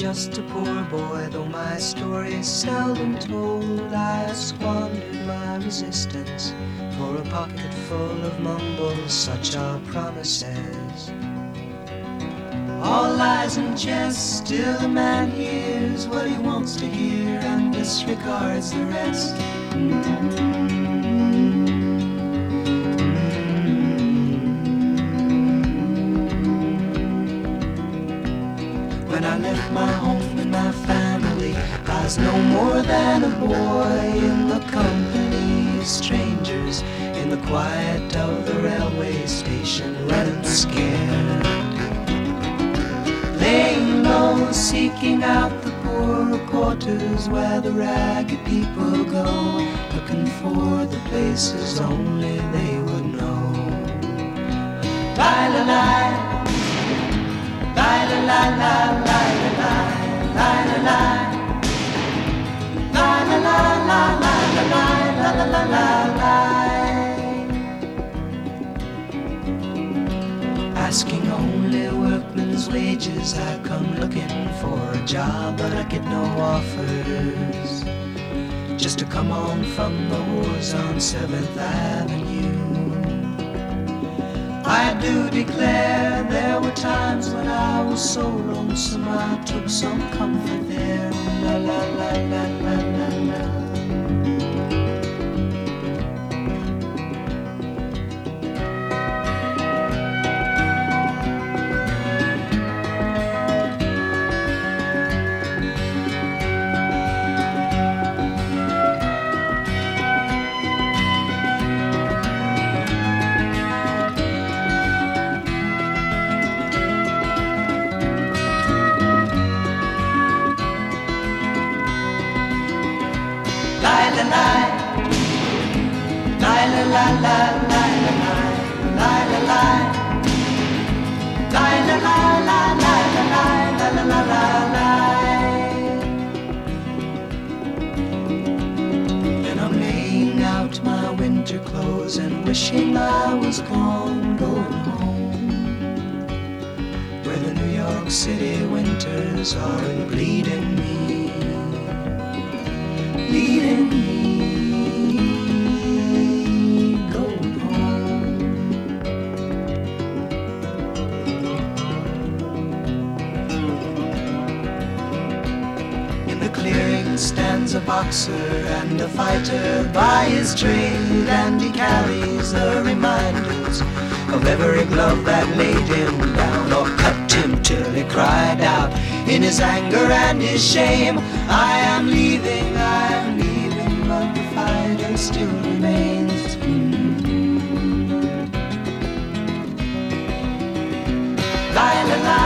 just a poor boy, though my story is seldom told. I squandered my resistance for a pocket full of mumbles, such are promises. All lies and jest, still a man hears what he wants to hear and disregards the rest. When I left my home and my family, I was no more than a boy in the company of strangers, in the quiet of the railway station, running scared, laying low, seeking out the poorer quarters where the ragged people go, looking for the places only they would know. Bye-la-la, asking only workmen's wages, I come looking for a job, but I get no offers. Just to come on from the wars on 7th Avenue. I do declare there were times when I was so lonesome I took some comfort there. La la la la la la la. And I'm laying out my winter clothes and wishing I was gone, going home, where the New York City winters aren't bleeding me, bleeding me. Stands a boxer and a fighter by his trade, and he carries the reminders of every glove that laid him down or cut him till he cried out in his anger and his shame, I am leaving, but the fighter still remains. La la la.